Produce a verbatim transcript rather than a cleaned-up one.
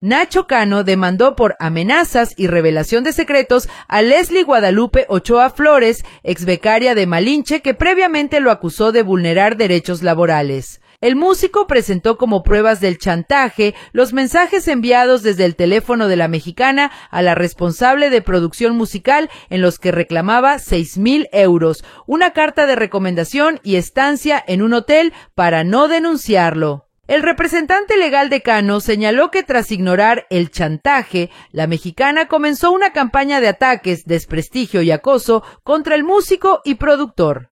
Nacho Cano demandó por amenazas y revelación de secretos a Leslie Guadalupe Ochoa Flores, ex becaria de Malinche, que previamente lo acusó de vulnerar derechos laborales. El músico presentó como pruebas del chantaje los mensajes enviados desde el teléfono de la mexicana a la responsable de producción musical en los que reclamaba seis mil euros, una carta de recomendación y estancia en un hotel para no denunciarlo. El representante legal de Cano señaló que tras ignorar el chantaje, la mexicana comenzó una campaña de ataques, desprestigio y acoso contra el músico y productor.